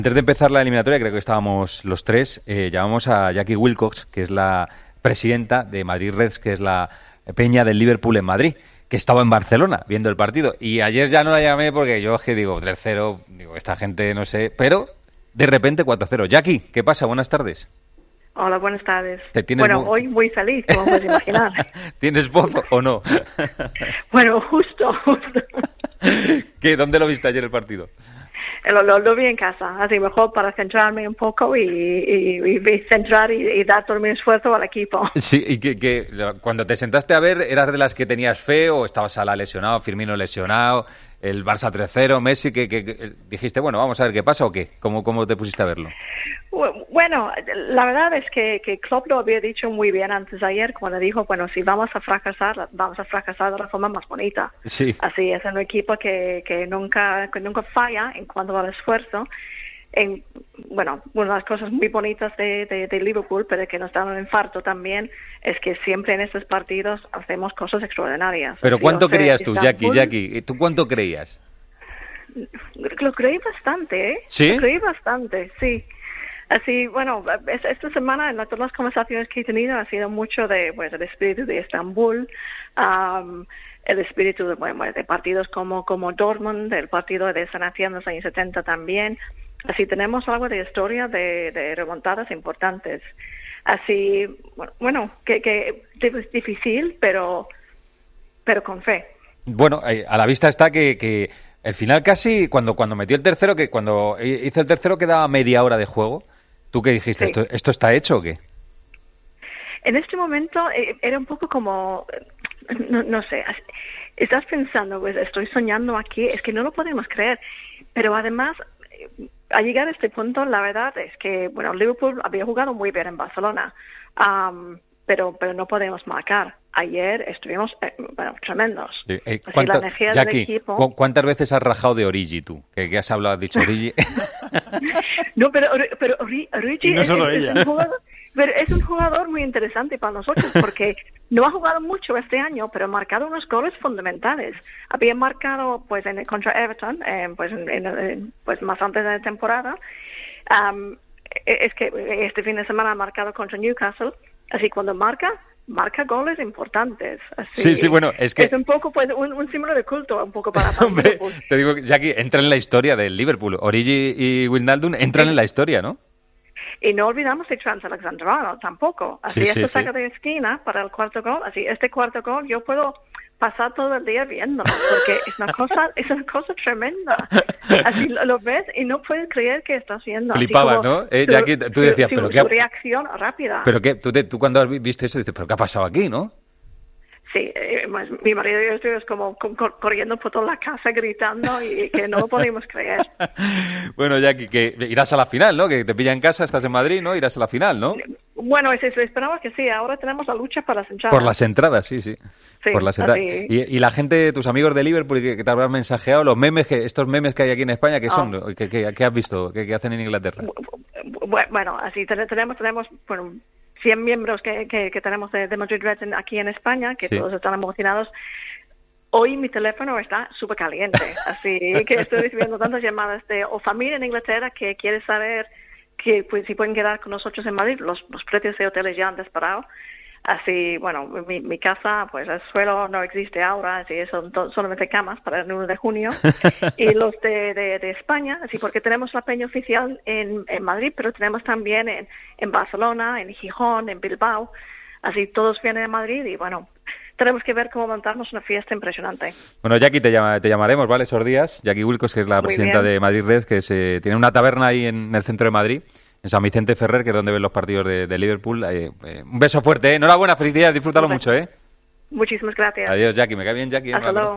Antes de empezar la eliminatoria, creo que estábamos los tres, llamamos a Jackie Wilcox, que es la presidenta de Madrid Reds, que es la peña del Liverpool en Madrid, que estaba en Barcelona viendo el partido. Y ayer ya no la llamé porque yo digo 3-0, digo, esta gente no sé, pero de repente 4-0. Jackie, ¿qué pasa? Buenas tardes. Hola, buenas tardes. Bueno, hoy muy feliz, como puedes imaginar. ¿Tienes voz o no? Bueno, justo. ¿Qué? ¿Dónde lo viste ayer el partido? Lo vi en casa, así mejor para centrarme un poco y centrar y dar todo mi esfuerzo al equipo. Sí, y que cuando te sentaste a ver, ¿eras de las que tenías fe o estabas Salah lesionado, Firmino lesionado, el Barça 3-0, Messi, que dijiste, bueno, vamos a ver qué pasa o qué? ¿Cómo te pusiste a verlo? Bueno, la verdad es que Klopp lo había dicho muy bien antes de ayer cuando dijo, bueno, si vamos a fracasar de la forma más bonita. Sí. Así es un equipo que nunca falla en cuanto al esfuerzo. Bueno, una de las cosas muy bonitas de Liverpool, pero que nos da un infarto también, es que siempre en estos partidos hacemos cosas extraordinarias. ¿Pero cuánto creías tú, Jackie? ¿Tú cuánto creías? Lo creí bastante, ¿eh? ¿Sí? Lo creí bastante, sí. Así, bueno, esta semana en todas las conversaciones que he tenido ha sido mucho de, pues, el espíritu de Estambul, el espíritu de partidos como Dortmund, el partido de San Etienne en los años 70 también. Así tenemos algo de historia de remontadas importantes. Así, bueno, que es difícil, pero con fe. Bueno, a la vista está que el final casi, cuando metió el tercero, que cuando hizo el tercero quedaba media hora de juego. ¿Tú qué dijiste? Sí. ¿Esto está hecho o qué? En este momento era un poco como, no sé, estás pensando, pues estoy soñando aquí, es que no lo podemos creer. Pero además, al llegar a este punto, la verdad es que, bueno, Liverpool había jugado muy bien en Barcelona, pero no podemos marcar. Ayer estuvimos, tremendos. Sí. La energía Jackie, del equipo... ¿Cuántas veces has rajado de Origi tú? ¿Qué has hablado? ¿Has dicho Origi? No, pero Origi no solo ella. Es un jugador muy interesante para nosotros porque no ha jugado mucho este año, pero ha marcado unos goles fundamentales. Había marcado pues contra Everton, pues más antes de la temporada. Es que este fin de semana ha marcado contra Newcastle. Así cuando marca goles importantes. Así, sí, bueno, es que... Es un poco pues un símbolo de culto, un poco para Hombre, te digo, Jackie, entra en la historia del Liverpool. Origi y Wijnaldum entran en la historia, ¿no? Y no olvidamos de Trent Alexander-Arnold tampoco. Así saca de esquina para el cuarto gol. Así este cuarto gol yo puedo pasar todo el día viéndolo porque es una cosa tremenda. Así lo ves y no puedes creer que estás viendo. Flipabas, ¿no? Jackie, tú decías, pero qué reacción rápida. Pero qué, tú cuando viste eso dices, pero qué ha pasado aquí, ¿no? Sí, mi marido y yo estuvimos como corriendo por toda la casa gritando y que no lo podíamos creer. Bueno, Jackie, que irás a la final, ¿no? Que te pilla en casa, estás en Madrid, ¿no? Irás a la final, ¿no? Bueno, esperamos que sí. Ahora tenemos la lucha por las entradas. Por las entradas, sí. Por las entradas. Y la gente, tus amigos de Liverpool que te habrán mensajeado, estos memes que hay aquí en España, ¿qué son? ¿Qué has visto? ¿Qué hacen en Inglaterra? Bueno, así tenemos 100 miembros que tenemos de Madrid Reds aquí en España, que todos están emocionados. Hoy mi teléfono está súper caliente, así que estoy recibiendo tantas llamadas o familia en Inglaterra que quiere saber que pues si pueden quedar con nosotros en Madrid. Los precios de hoteles ya han disparado. Así, bueno, mi casa, pues el suelo no existe ahora, así son solamente camas para el 1 de junio. Y los de España, así porque tenemos la peña oficial en Madrid, pero tenemos también en Barcelona, en Gijón, en Bilbao. Así todos vienen a Madrid y bueno, tenemos que ver cómo montarnos una fiesta impresionante. Bueno, Jackie, te llamaremos, ¿vale? Esos días. Jackie Wilcox, que es la presidenta de Madrid Red, que tiene una taberna ahí en el centro de Madrid, en San Vicente Ferrer, que es donde ven los partidos de Liverpool. Un beso fuerte, ¿eh? Enhorabuena, felicidades, disfrútalo mucho, ¿eh? Muchísimas gracias. Adiós, Jackie. Me cae bien, Jackie. Hasta luego.